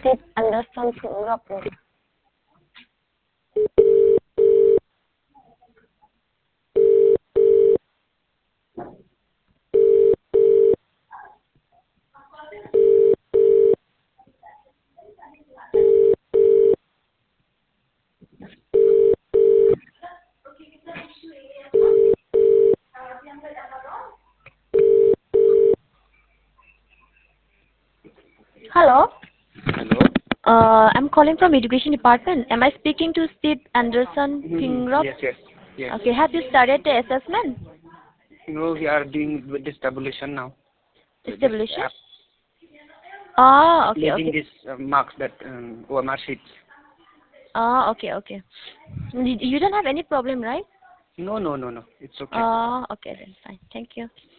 Steve Anderson Fingerprint. Hello. Hello? I'm calling from education department. Am I speaking to Steve Anderson Fingrop? Yes. Okay. Have you started the assessment? No, we are doing with this tabulation now. With this Establishing? app, Okay. uploading this marks that OMR sheets. Okay. You don't have any problem, right? No. It's okay. Okay then. Fine. Thank you.